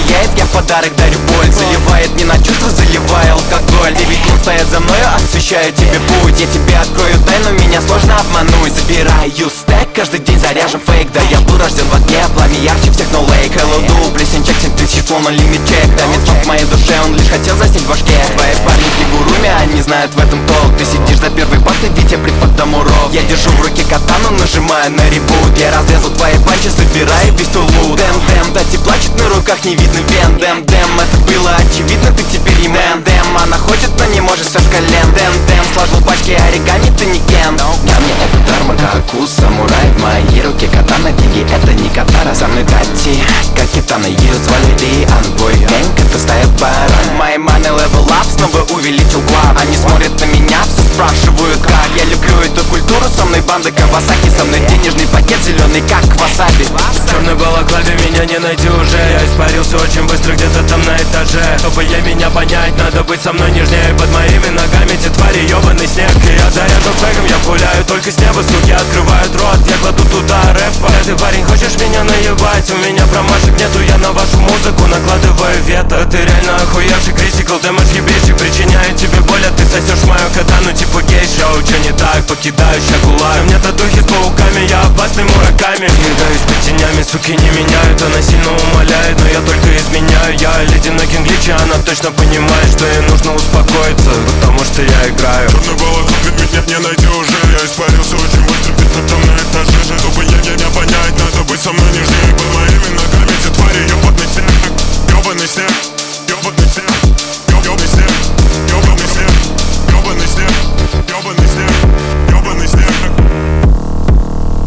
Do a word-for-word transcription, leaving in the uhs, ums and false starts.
сияет, я в подарок дарю боль. Заливает не на чувства, заливая алкоголь. Девять лун стоят за мною, освещаю тебе путь. Я тебе открою тайну, меня сложно обмануть. Забираю стэк, каждый день заряжен фейк. Да я был рожден в огне, пламя ярче всех, no lake. Hello, do, плесень чек, семь тысяч флоу, но лимит чек. Да медфак в моей душе, он лишь хотел заснять в башке. Твои парни в кигуруме, они знают в этом толк. Ты сидишь за первой партой, ведь я преподам урок. Я держу в руке катану, нажимаю на ребут. Я разрезал твои панчи, собираю весь ту лут. Дэм, дэм, Тати плачет, на руках не видно вен. Дэм, дэм, это было очевидно, ты теперь не мэн. Дэм, она хочет, но не может все с колен. Дэм, дэм, сложил пачки оригами, ты не кен. Да мне это дарма, как укус самурай. В моей руке катана, деньги это не катара. Со мной Тати, как китана, ее звали Риан. Твой гэнг это стая баран. Мои маны level up, снова увеличил глав. Они смотрят на меня, все спрашивают как. Я люблю эту культуру, со мной банда Кавасаки. Со мной денежный пакет зеленый, как васаби. В черной балаклаве меня не найти уже. Я испарился очень быстро где-то там на этаже. Чтобы ей меня понять, надо быть со мной нежнее. Под моими ногами те твари, ебаный снег. И я заряжен свегом, я пуляю только с неба. Суки открывают рот, я кладу туда рэп. Ты, парень, хочешь меня наебать? У меня промашек нету, я на вашу музыку накладываю вето. Ты реально охуевший критикал, дэмэдж ебейший. Причиняет тебе боль, а ты сосешь мою катану типа гейшоу. Чё не так, покидаю шагулаю. Мне татухи с пауками, я опасный мураками. Кидаюсь под тенями, суки не меняют. Она сильно умоляет, но я только изменяю. Я леди на кингличе, она точно понимает, что ей нужно успокоиться, потому что я играю. Черный балаклаве меня не найти уже. Я испарился очень быстро где-то там на этаже. Чтобы ей меня понять, надо быть со мной нежнее. Под моими ногами те твари, ёбаный снег, ёбаный снег.